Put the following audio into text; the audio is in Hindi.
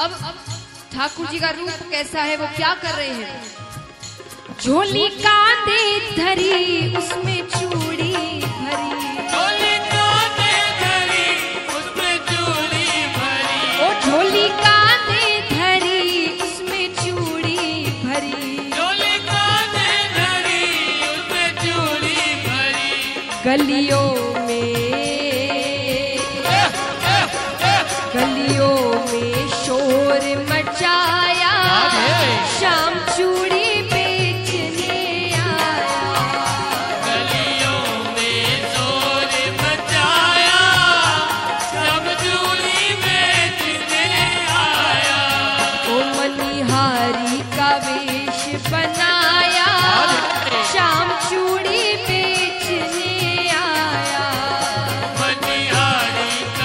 अब ठाकुर जी का रूप कैसा है, वो क्या कर रहे हैं? झोली कांधे धरी उसमें चूड़ी भरी, झोली कांधे धरी उसमें चूड़ी भरी, ओ झोली कांधे धरी उसमें चूड़ी भरी, झोली कांधे धरी उसमें चूड़ी भरी, गलियों